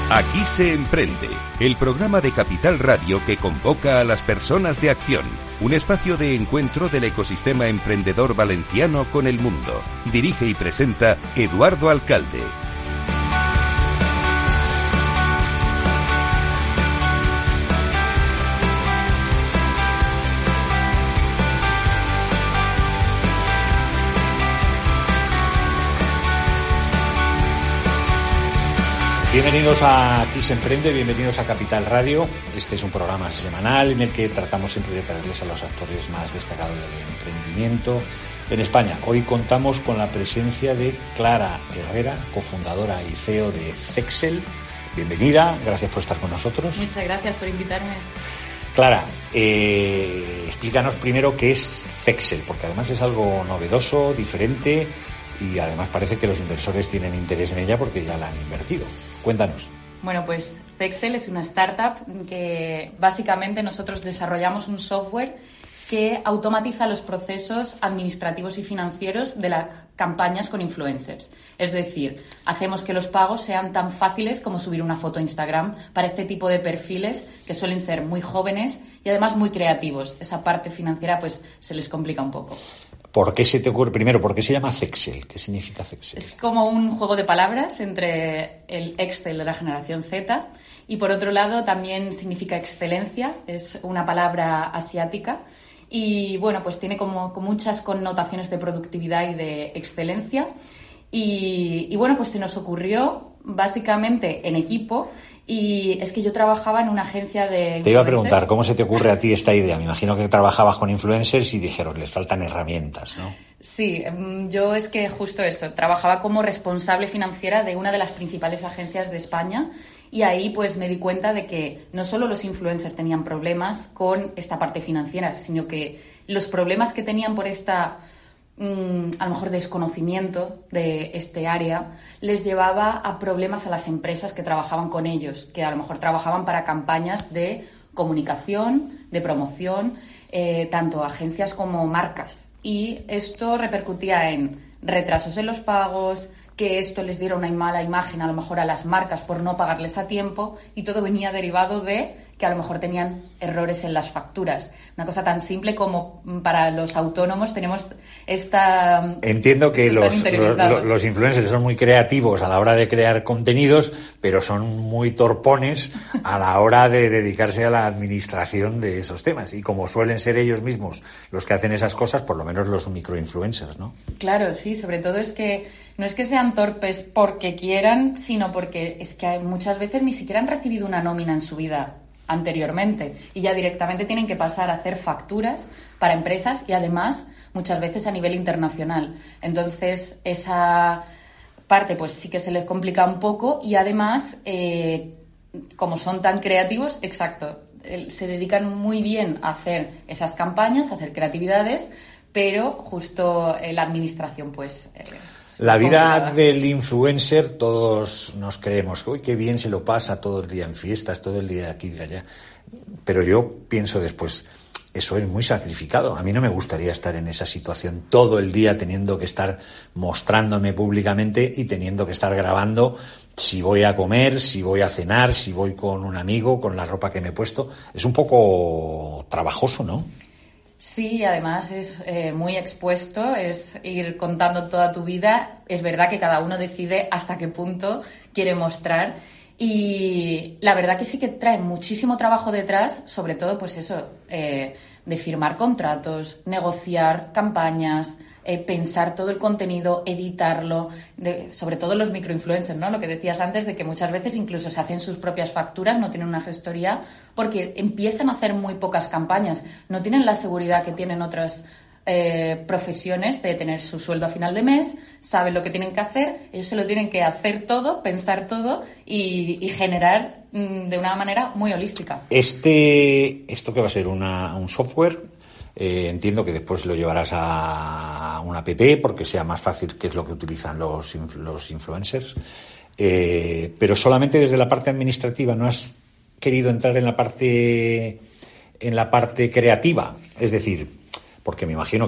Aquí se emprende, el programa de Capital Radio que convoca a las personas de acción. Un espacio de encuentro del ecosistema emprendedor valenciano con el mundo. Dirige y presenta Eduardo Alcalde. Bienvenidos a Aquí se emprende, bienvenidos a Capital Radio. Este es un programa semanal en el que tratamos siempre de traerles a los actores más destacados del emprendimiento en España. Hoy contamos con la presencia de Clara Herrera, cofundadora y CEO de Zexel. Bienvenida, gracias por estar con nosotros. Muchas gracias por invitarme. Clara, explícanos primero qué es Zexel, porque además es algo novedoso, diferente y además parece que los inversores tienen interés en ella porque ya la han invertido. Cuéntanos. Bueno, pues Zexel es una startup que básicamente nosotros desarrollamos un software que automatiza los procesos administrativos y financieros de las campañas con influencers. Es decir, hacemos que los pagos sean tan fáciles como subir una foto a Instagram para este tipo de perfiles que suelen ser muy jóvenes y además muy creativos. Esa parte financiera pues se les complica un poco. ¿Por qué se te ocurre? Primero, ¿por qué se llama Zexel? ¿Qué significa Zexel? Es como un juego de palabras entre el Excel de la generación Z y por otro lado también significa excelencia, es una palabra asiática y bueno, pues tiene como muchas connotaciones de productividad y de excelencia y bueno, pues se nos ocurrió básicamente en equipo. Y es que yo trabajaba en una agencia de influencers. Te iba a preguntar, ¿cómo se te ocurre a ti esta idea? Me imagino que trabajabas con influencers y dijeron, les faltan herramientas, ¿no? Sí, yo es que justo eso, trabajaba como responsable financiera de una de las principales agencias de España y ahí pues me di cuenta de que no solo los influencers tenían problemas con esta parte financiera, sino que los problemas que tenían por esta a lo mejor desconocimiento de este área, les llevaba a problemas a las empresas que trabajaban con ellos, que a lo mejor trabajaban para campañas de comunicación, de promoción, tanto agencias como marcas. Y esto repercutía en retrasos en los pagos, que esto les diera una mala imagen a lo mejor a las marcas por no pagarles a tiempo, y todo venía derivado de que a lo mejor tenían errores en las facturas. Una cosa tan simple como para los autónomos tenemos esta... Entiendo que los influencers son muy creativos a la hora de crear contenidos, pero son muy torpones a la hora de dedicarse a la administración de esos temas. Y como suelen ser ellos mismos los que hacen esas cosas, por lo menos los microinfluencers, ¿no? Claro, sí, sobre todo es que no es que sean torpes porque quieran, sino porque es que muchas veces ni siquiera han recibido una nómina en su vida anteriormente y ya directamente tienen que pasar a hacer facturas para empresas y además muchas veces a nivel internacional. Entonces esa parte pues sí que se les complica un poco y además como son tan creativos, exacto, se dedican muy bien a hacer esas campañas, a hacer creatividades, pero justo la administración pues... La vida del influencer, todos nos creemos que uy, qué bien se lo pasa todo el día en fiestas, todo el día aquí y allá. Pero yo pienso después, eso es muy sacrificado. A mí no me gustaría estar en esa situación todo el día teniendo que estar mostrándome públicamente y teniendo que estar grabando si voy a comer, si voy a cenar, si voy con un amigo, con la ropa que me he puesto. Es un poco trabajoso, ¿no? Sí, además es muy expuesto, es ir contando toda tu vida. Es verdad que cada uno decide hasta qué punto quiere mostrar y la verdad que sí que trae muchísimo trabajo detrás, sobre todo pues eso, de firmar contratos, negociar campañas, pensar todo el contenido, editarlo, sobre todo los microinfluencers, ¿no? Lo que decías antes de que muchas veces incluso se hacen sus propias facturas, no tienen una gestoría porque empiezan a hacer muy pocas campañas, no tienen la seguridad que tienen otras profesiones de tener su sueldo a final de mes, saben lo que tienen que hacer, ellos se lo tienen que hacer todo, pensar todo y generar de una manera muy holística. ¿Esto qué va a ser? ¿Un software? Entiendo que después lo llevarás a una app porque sea más fácil, que es lo que utilizan los influencers. Pero solamente desde la parte administrativa, ¿no has querido entrar en la parte creativa? Es decir, porque me imagino que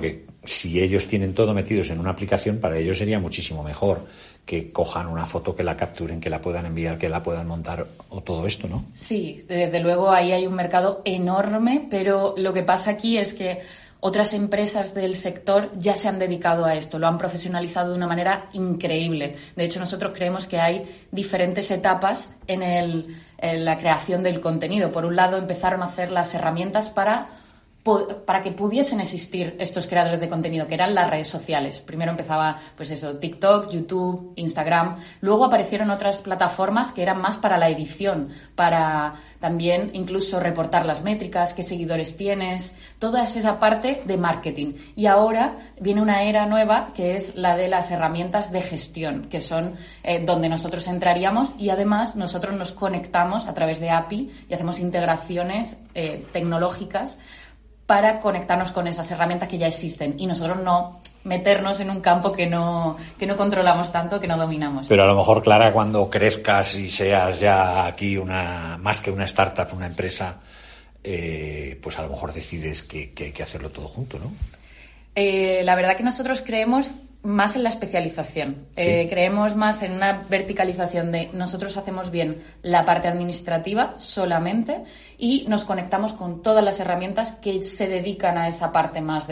si ellos tienen todo metidos en una aplicación, para ellos sería muchísimo mejor que cojan una foto, que la capturen, que la puedan enviar, que la puedan montar o todo esto, ¿no? Sí, desde luego ahí hay un mercado enorme, pero lo que pasa aquí es que otras empresas del sector ya se han dedicado a esto, lo han profesionalizado de una manera increíble. De hecho, nosotros creemos que hay diferentes etapas en la creación del contenido. Por un lado, empezaron a hacer las herramientas para que pudiesen existir estos creadores de contenido, que eran las redes sociales. Primero empezaba, pues eso, TikTok, YouTube, Instagram. Luego aparecieron otras plataformas que eran más para la edición, para también incluso reportar las métricas, qué seguidores tienes, toda esa parte de marketing. Y ahora viene una era nueva, que es la de las herramientas de gestión, que son donde nosotros entraríamos, y además nosotros nos conectamos a través de API y hacemos integraciones tecnológicas para conectarnos con esas herramientas que ya existen y nosotros no meternos en un campo que no controlamos tanto, que no dominamos. Pero a lo mejor, Clara, cuando crezcas y seas ya aquí más que una startup, una empresa, pues a lo mejor decides que hay que hacerlo todo junto, ¿no? La verdad que nosotros creemos más en la especialización. ¿Sí? Creemos más en una verticalización de nosotros hacemos bien la parte administrativa solamente y nos conectamos con todas las herramientas que se dedican a esa parte más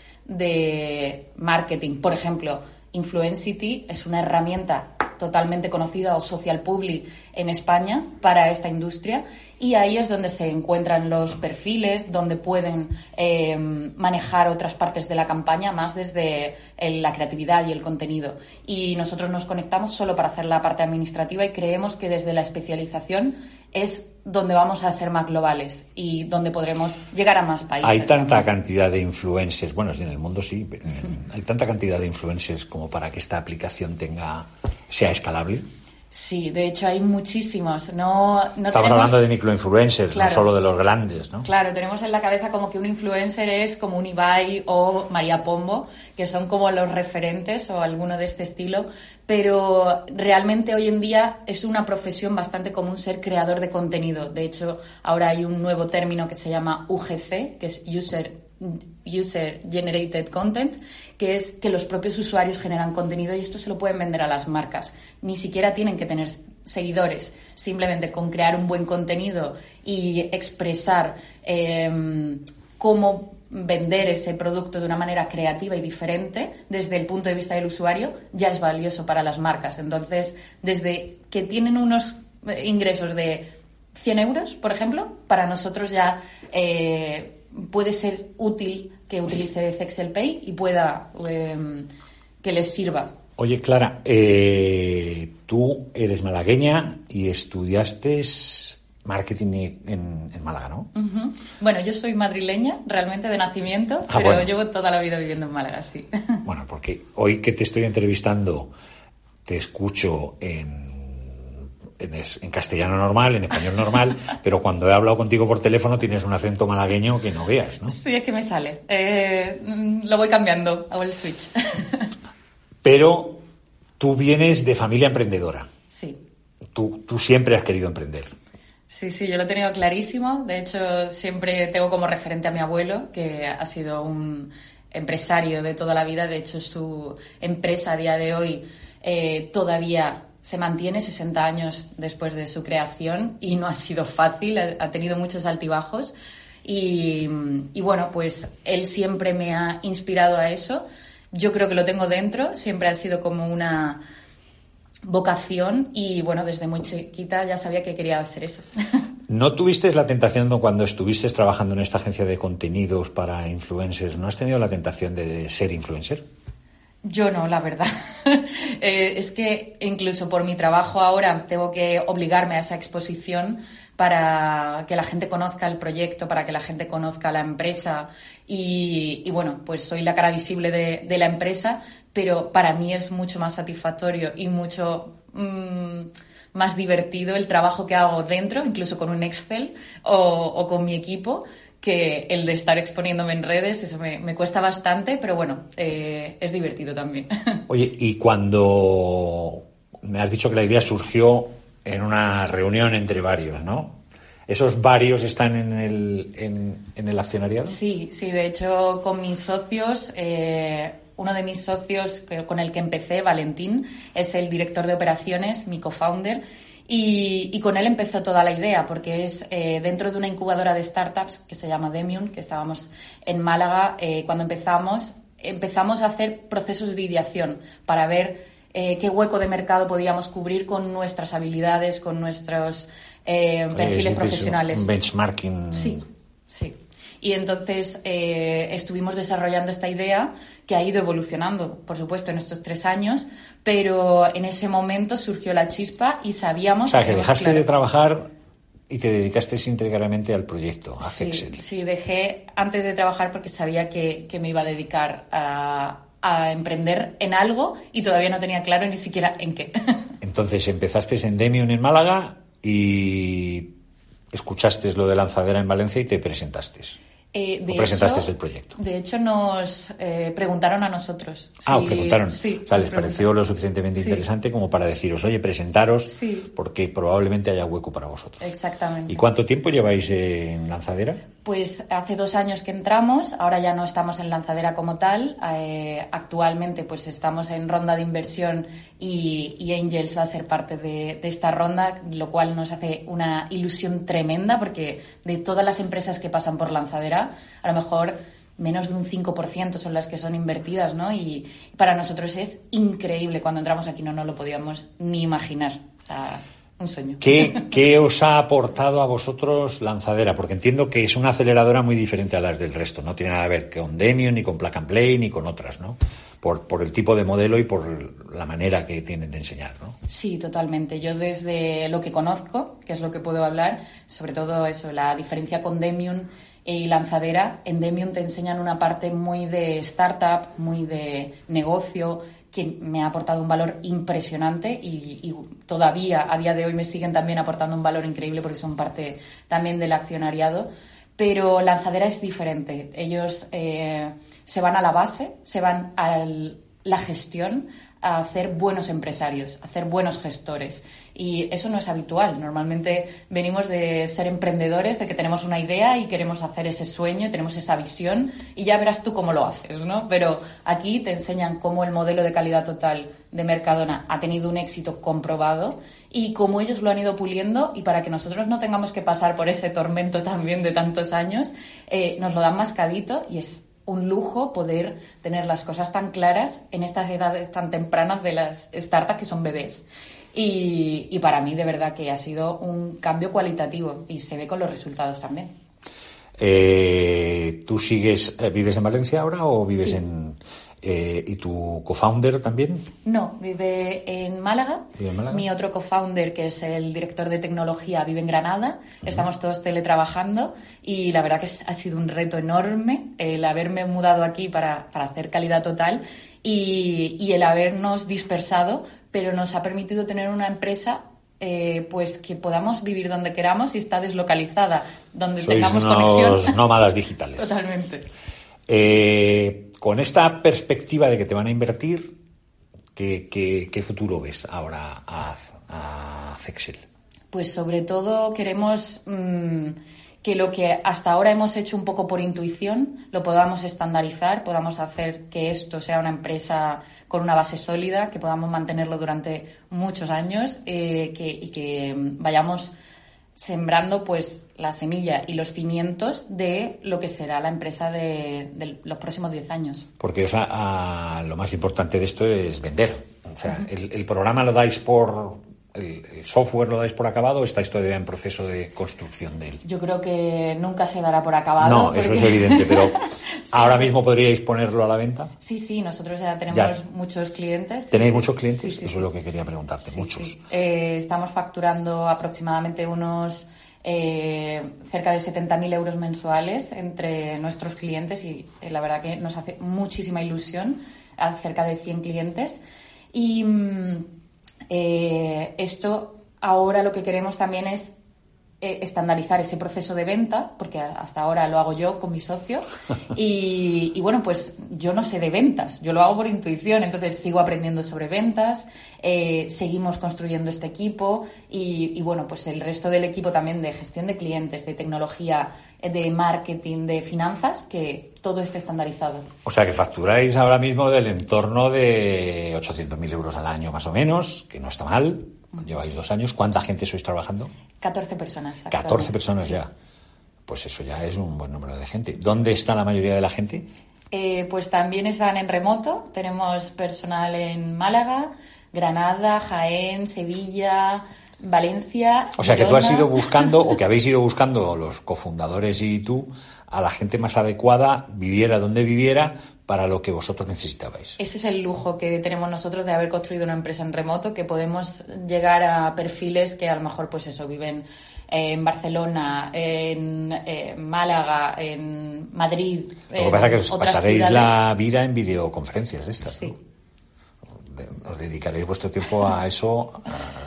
de marketing. Por ejemplo, Influencity es una herramienta totalmente conocida, o Social Publi en España, para esta industria, y ahí es donde se encuentran los perfiles, donde pueden manejar otras partes de la campaña más desde la creatividad y el contenido. Y nosotros nos conectamos solo para hacer la parte administrativa y creemos que desde la especialización es donde vamos a ser más globales y donde podremos llegar a más países. Hay tanta cantidad de influencers, bueno, en el mundo sí, hay tanta cantidad de influencers como para que esta aplicación sea escalable. Sí, de hecho hay muchísimos. Estamos hablando de microinfluencers, claro, no solo de los grandes, ¿no? Claro, tenemos en la cabeza como que un influencer es como un Ibai o María Pombo, que son como los referentes o alguno de este estilo, pero realmente hoy en día es una profesión bastante común ser creador de contenido. De hecho, ahora hay un nuevo término que se llama UGC, que es User Generated Content, que es que los propios usuarios generan contenido y esto se lo pueden vender a las marcas. Ni siquiera tienen que tener seguidores, simplemente con crear un buen contenido y expresar cómo vender ese producto de una manera creativa y diferente desde el punto de vista del usuario ya es valioso para las marcas. Entonces, desde que tienen unos ingresos de 100 euros, por ejemplo, para nosotros ya puede ser útil que utilice Excel Pay y pueda que les sirva. Oye, Clara, tú eres malagueña y estudiaste marketing en Málaga, ¿no? Uh-huh. Bueno, yo soy madrileña, realmente de nacimiento, pero bueno, llevo toda la vida viviendo en Málaga, sí. Bueno, porque hoy que te estoy entrevistando te escucho en castellano normal, en español normal, pero cuando he hablado contigo por teléfono tienes un acento malagueño que no veas, ¿no? Sí, es que me sale. Lo voy cambiando, hago el switch. Pero tú vienes de familia emprendedora. Sí. Tú siempre has querido emprender. Sí, yo lo he tenido clarísimo. De hecho, siempre tengo como referente a mi abuelo, que ha sido un empresario de toda la vida. De hecho, su empresa a día de hoy todavía se mantiene 60 años después de su creación y no ha sido fácil, ha tenido muchos altibajos y bueno, pues él siempre me ha inspirado a eso. Yo creo que lo tengo dentro, siempre ha sido como una vocación y bueno, desde muy chiquita ya sabía que quería hacer eso. ¿No tuviste la tentación cuando estuviste trabajando en esta agencia de contenidos para influencers, no has tenido la tentación de ser influencer? Yo no, la verdad. Es que incluso por mi trabajo ahora tengo que obligarme a esa exposición para que la gente conozca el proyecto, para que la gente conozca la empresa y bueno, pues soy la cara visible de la empresa, pero para mí es mucho más satisfactorio y mucho más divertido el trabajo que hago dentro, incluso con un Excel o con mi equipo, que el de estar exponiéndome en redes. Eso me cuesta bastante, pero bueno, es divertido también. Oye, y cuando me has dicho que la idea surgió en una reunión entre varios, ¿no? ¿Esos varios están en el accionariado? Sí, de hecho, con mis socios, uno de mis socios con el que empecé, Valentín, es el director de operaciones, mi co-founder, y con él empezó toda la idea, porque es dentro de una incubadora de startups que se llama Demium, que estábamos en Málaga. Cuando empezamos a hacer procesos de ideación para ver qué hueco de mercado podíamos cubrir con nuestras habilidades, con nuestros perfiles profesionales. Un benchmarking. Sí. Y entonces estuvimos desarrollando esta idea que ha ido evolucionando, por supuesto, en estos 3 años, pero en ese momento surgió la chispa y sabíamos... O sea, que dejaste de trabajar y te dedicaste íntegramente al proyecto, a Zexcel. Sí, dejé antes de trabajar porque sabía que me iba a dedicar a emprender en algo y todavía no tenía claro ni siquiera en qué. Entonces empezaste en Demium en Málaga y escuchaste lo de Lanzadera en Valencia y te presentaste. Presentaste el proyecto. De hecho, nos preguntaron a nosotros. Os preguntaron. Sí, o sea, les pareció lo suficientemente interesante como para deciros, oye, presentaros, porque probablemente haya hueco para vosotros. Exactamente. ¿Y cuánto tiempo lleváis en Lanzadera? Pues hace 2 años que entramos, ahora ya no estamos en Lanzadera como tal. Actualmente pues estamos en ronda de inversión y Angels va a ser parte de esta ronda, lo cual nos hace una ilusión tremenda, porque de todas las empresas que pasan por Lanzadera, a lo mejor menos de un 5% son las que son invertidas, ¿no? Y para nosotros es increíble. Cuando entramos aquí no nos lo podíamos ni imaginar. O sea, un sueño. ¿Qué os ha aportado a vosotros Lanzadera? Porque entiendo que es una aceleradora muy diferente a las del resto. No tiene nada que ver con Demium, ni con Plug and Play, ni con otras, ¿no? Por el tipo de modelo y por la manera que tienen de enseñar, ¿no? Sí, totalmente. Yo desde lo que conozco, que es lo que puedo hablar, sobre todo eso, la diferencia con Demium y Lanzadera. En Demium te enseñan una parte muy de startup, muy de negocio, que me ha aportado un valor impresionante y todavía a día de hoy me siguen también aportando un valor increíble porque son parte también del accionariado. Pero Lanzadera es diferente. Ellos se van a la base, se van a la gestión, a hacer buenos empresarios, a hacer buenos gestores. Y eso no es habitual. Normalmente venimos de ser emprendedores, de que tenemos una idea y queremos hacer ese sueño, tenemos esa visión y ya verás tú cómo lo haces, ¿no? Pero aquí te enseñan cómo el modelo de calidad total de Mercadona ha tenido un éxito comprobado y cómo ellos lo han ido puliendo, y para que nosotros no tengamos que pasar por ese tormento también de tantos años, nos lo dan mascadito, y es un lujo poder tener las cosas tan claras en estas edades tan tempranas de las startups que son bebés. Y para mí, de verdad, que ha sido un cambio cualitativo y se ve con los resultados también. ¿Tú vives en Valencia ahora o vives ¿y tu co-founder también? No, vive en Málaga. Mi otro co-founder, que es el director de tecnología, vive en Granada. Estamos todos teletrabajando y la verdad que ha sido un reto enorme el haberme mudado aquí para hacer calidad total y el habernos dispersado, pero nos ha permitido tener una empresa pues que podamos vivir donde queramos y está deslocalizada, donde tengamos conexión. Sois nómadas digitales. Totalmente. Con esta perspectiva de que te van a invertir, ¿qué futuro ves ahora a Zexcel? Pues sobre todo queremos que lo que hasta ahora hemos hecho un poco por intuición lo podamos estandarizar, podamos hacer que esto sea una empresa con una base sólida, que podamos mantenerlo durante muchos años y que vayamos sembrando pues la semilla y los cimientos de lo que será la empresa de los próximos 10 años. Porque lo más importante de esto es vender. O sea, el programa lo dais el software lo dais por acabado, o estáis todavía en proceso de construcción de él. Yo creo que nunca se dará por acabado. No, eso es evidente, pero sí. ¿Ahora mismo podríais ponerlo a la venta? Sí, nosotros ya tenemos muchos clientes. ¿Tenéis muchos clientes? Sí, eso es lo que quería preguntarte, muchos. Sí. Estamos facturando aproximadamente unos cerca de 70.000 euros mensuales entre nuestros clientes y la verdad que nos hace muchísima ilusión, a cerca de 100 clientes. Y esto ahora lo que queremos también es estandarizar ese proceso de venta, porque hasta ahora lo hago yo con mi socio, y bueno, pues yo no sé de ventas, yo lo hago por intuición, entonces sigo aprendiendo sobre ventas, seguimos construyendo este equipo y bueno, pues el resto del equipo también de gestión de clientes, de tecnología, de marketing, de finanzas, que todo esté estandarizado. O sea que facturáis ahora mismo del entorno de 800.000 euros al año más o menos, que no está mal. Lleváis 2 años. ¿Cuánta gente sois trabajando? 14 personas. 14 personas sí. Ya. Pues eso ya es un buen número de gente. ¿Dónde está la mayoría de la gente? Pues también están en remoto. Tenemos personal en Málaga, Granada, Jaén, Sevilla, Valencia. O sea que Girona. tú has ido buscando, o que habéis ido buscando los cofundadores y tú, a la gente más adecuada, viviera donde viviera, para lo que vosotros necesitabais. Ese es el lujo que tenemos nosotros de haber construido una empresa en remoto, que podemos llegar a perfiles que a lo mejor pues eso viven en Barcelona, en Málaga, en Madrid. Lo que pasa es que os pasaréis ciudades. la vida en videoconferencias de estas, sí. ¿no? Os dedicaréis vuestro tiempo a eso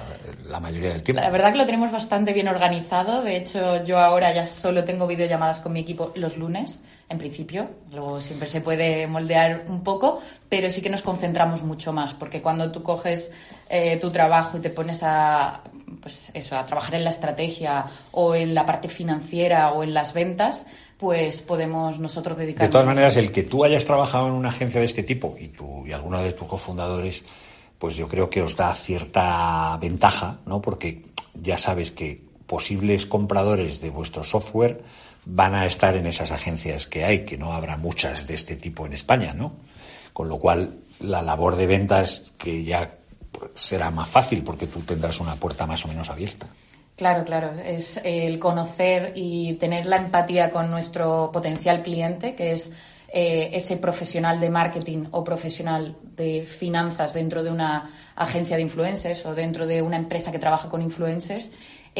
la mayoría del tiempo. La verdad que lo tenemos bastante bien organizado. De hecho, yo ahora ya solo tengo videollamadas con mi equipo los lunes, en principio. Luego siempre se puede moldear un poco, pero sí que nos concentramos mucho más, porque cuando tú coges tu trabajo y te pones a trabajar en la estrategia o en la parte financiera o en las ventas, pues podemos nosotros dedicarnos. De todas maneras, el que tú hayas trabajado en una agencia de este tipo y tú y alguno de tus cofundadores, pues yo creo que os da cierta ventaja, ¿no? Porque ya sabes que posibles compradores de vuestro software van a estar en esas agencias que hay, que no habrá muchas de este tipo en España, ¿no? Con lo cual, la labor de ventas que ya será más fácil porque tú tendrás una puerta más o menos abierta. Claro, es el conocer y tener la empatía con nuestro potencial cliente, que es ese profesional de marketing o profesional de finanzas dentro de una agencia de influencers o dentro de una empresa que trabaja con influencers.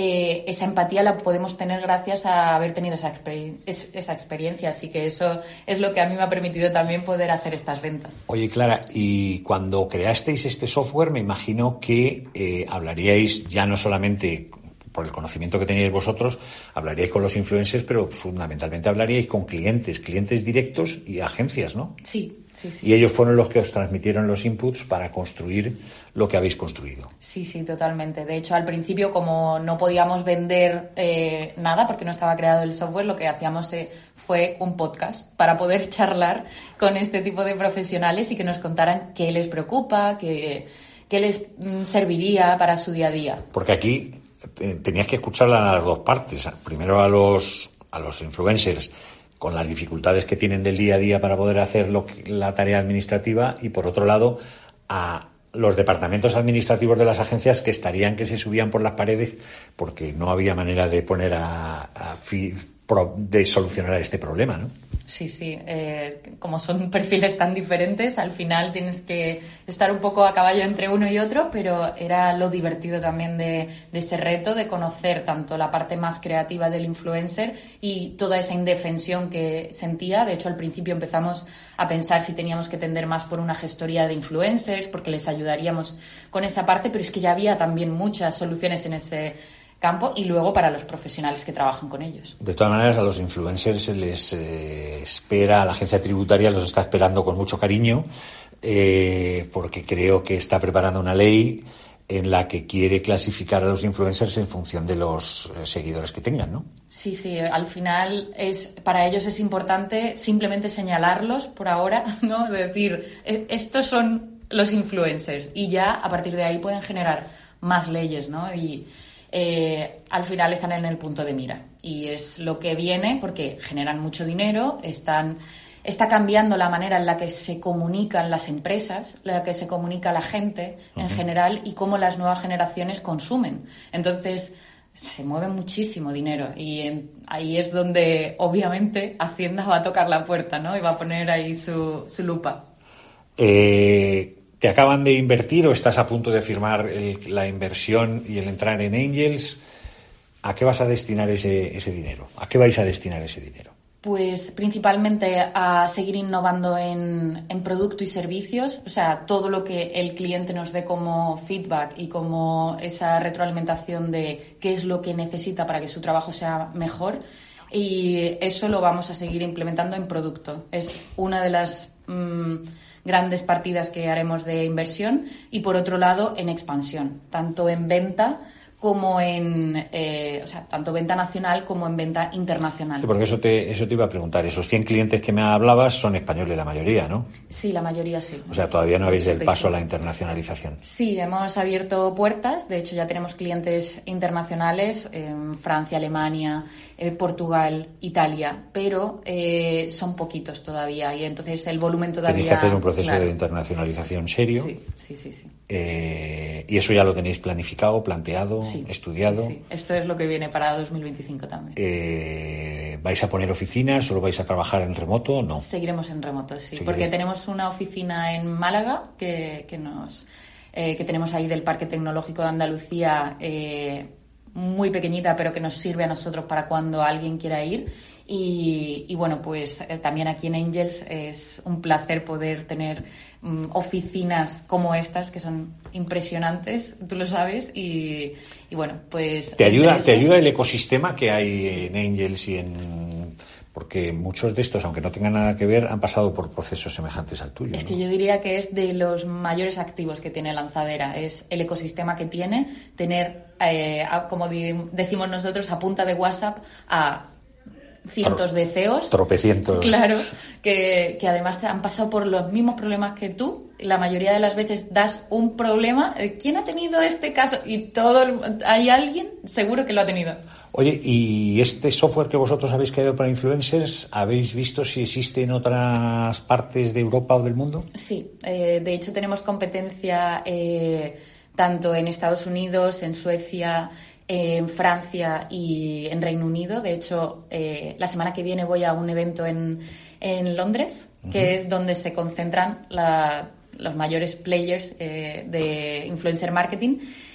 Esa empatía la podemos tener gracias a haber tenido esa experiencia, así que eso es lo que a mí me ha permitido también poder hacer estas ventas. Oye, Clara, y cuando creasteis este software me imagino que hablaríais ya no solamente por el conocimiento que teníais vosotros, hablaríais con los influencers, pero fundamentalmente hablaríais con clientes directos y agencias, ¿no? Sí. Y ellos fueron los que os transmitieron los inputs para construir lo que habéis construido. Sí, totalmente. De hecho, al principio, como no podíamos vender nada porque no estaba creado el software, lo que hacíamos fue un podcast para poder charlar con este tipo de profesionales y que nos contaran qué les preocupa, qué les serviría para su día a día. Porque aquí tenías que escuchar a las dos partes. Primero a los influencers con las dificultades que tienen del día a día para poder hacer la tarea administrativa, y por otro lado a los departamentos administrativos de las agencias que se subían por las paredes porque no había manera de poner de solucionar este problema, ¿no? Sí. Como son perfiles tan diferentes, al final tienes que estar un poco a caballo entre uno y otro, pero era lo divertido también de ese reto, de conocer tanto la parte más creativa del influencer y toda esa indefensión que sentía. De hecho, al principio empezamos a pensar si teníamos que tender más por una gestoría de influencers, porque les ayudaríamos con esa parte, pero es que ya había también muchas soluciones en ese campo, y luego para los profesionales que trabajan con ellos. De todas maneras, a los influencers se les espera, la agencia tributaria los está esperando con mucho cariño, porque creo que está preparando una ley en la que quiere clasificar a los influencers en función de los seguidores que tengan, ¿no? Sí, al final para ellos es importante simplemente señalarlos por ahora, ¿no? Es decir, estos son los influencers, y ya a partir de ahí pueden generar más leyes, ¿no? Y al final están en el punto de mira, y es lo que viene porque generan mucho dinero, está cambiando la manera en la que se comunican las empresas, la que se comunica la gente en general, y cómo las nuevas generaciones consumen. Entonces se mueve muchísimo dinero, y ahí es donde obviamente Hacienda va a tocar la puerta, ¿no? Y va a poner ahí su lupa. ¿Te acaban de invertir o estás a punto de firmar la inversión y el entrar en Angels? ¿A qué vas a destinar ese dinero? ¿A qué vais a destinar ese dinero? Pues principalmente a seguir innovando en producto y servicios, o sea, todo lo que el cliente nos dé como feedback y como esa retroalimentación de qué es lo que necesita para que su trabajo sea mejor, y eso lo vamos a seguir implementando en producto. Es una de las grandes partidas que haremos de inversión, y por otro lado en expansión, tanto en venta como tanto venta nacional como en venta internacional. Sí, porque eso te iba a preguntar. Esos 100 clientes que me hablabas son españoles la mayoría, ¿no? Sí, la mayoría sí. O sea, todavía no habéis el paso a la internacionalización. Sí, hemos abierto puertas. De hecho, ya tenemos clientes internacionales en Francia, Alemania, Portugal, Italia, pero son poquitos todavía, y entonces el volumen todavía... Tenéis que hacer un proceso de internacionalización serio. Sí. ¿Y eso ya lo tenéis planificado, planteado, estudiado? Sí. Esto es lo que viene para 2025 también. ¿Vais a poner oficinas? ¿Solo vais a trabajar en remoto? No. Seguiremos en remoto, sí. Porque tenemos una oficina en Málaga que tenemos ahí del Parque Tecnológico de Andalucía, muy pequeñita, pero que nos sirve a nosotros para cuando alguien quiera ir. Y bueno, pues también aquí en Angels es un placer poder tener oficinas como estas, que son impresionantes, tú lo sabes, y bueno, pues... ¿Te ayuda el ecosistema que hay en Angels porque muchos de estos, aunque no tengan nada que ver, han pasado por procesos semejantes al tuyo? Es que yo diría que es de los mayores activos que tiene Lanzadera, es el ecosistema que tiene, tener, como decimos nosotros, a punta de WhatsApp a cientos de CEOs. Tropecientos. Claro, que además han pasado por los mismos problemas que tú. La mayoría de las veces das un problema. ¿Quién ha tenido este caso? Y hay alguien seguro que lo ha tenido. Oye, ¿y este software que vosotros habéis creado para influencers, habéis visto si existe en otras partes de Europa o del mundo? Sí, de hecho tenemos competencia tanto en Estados Unidos, en Suecia, en Francia y en Reino Unido. De hecho, la semana que viene voy a un evento en Londres, que es donde se concentran los mayores players de influencer marketing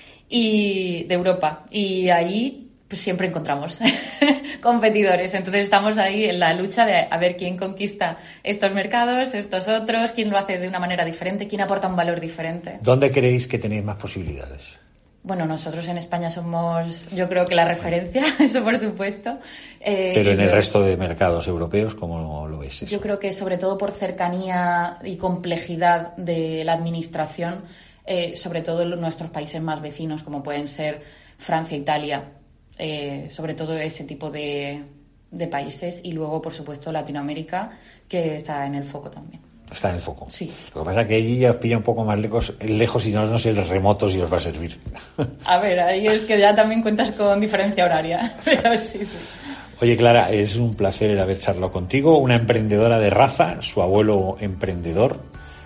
y de Europa. Y allí pues siempre encontramos competidores. Entonces estamos ahí en la lucha de a ver quién conquista estos mercados, estos otros, quién lo hace de una manera diferente, quién aporta un valor diferente. ¿Dónde creéis que tenéis más posibilidades? Bueno, nosotros en España somos, yo creo que la referencia, eso por supuesto. Pero en el resto de mercados europeos, ¿cómo lo ves eso? Yo creo que sobre todo por cercanía y complejidad de la administración, sobre todo en nuestros países más vecinos, como pueden ser Francia, Italia, sobre todo ese tipo de países, y luego, por supuesto, Latinoamérica, que está en el foco también. Está en el foco. Sí. Lo que pasa es que allí ya os pilla un poco más lejos y no sé el remoto si os va a servir. A ver, ahí es que ya también cuentas con diferencia horaria. Pero sí. Oye, Clara, es un placer el haber charlado contigo. Una emprendedora de raza, su abuelo emprendedor,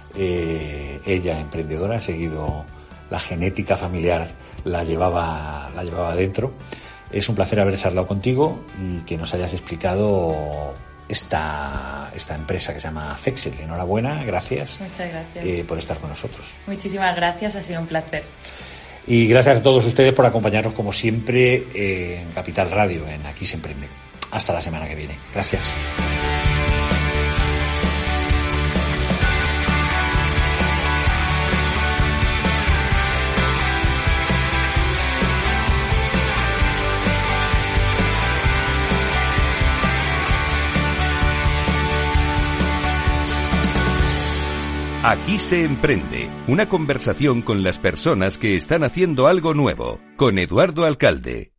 ella emprendedora, ha seguido la genética familiar, la llevaba dentro. Es un placer haber charlado contigo y que nos hayas explicado esta empresa que se llama Zexel. Enhorabuena, gracias. Muchas gracias por estar con nosotros. Muchísimas gracias, ha sido un placer. Y gracias a todos ustedes por acompañarnos como siempre en Capital Radio, en Aquí se emprende. Hasta la semana que viene. Gracias. Aquí se emprende, una conversación con las personas que están haciendo algo nuevo, con Eduardo Alcalde.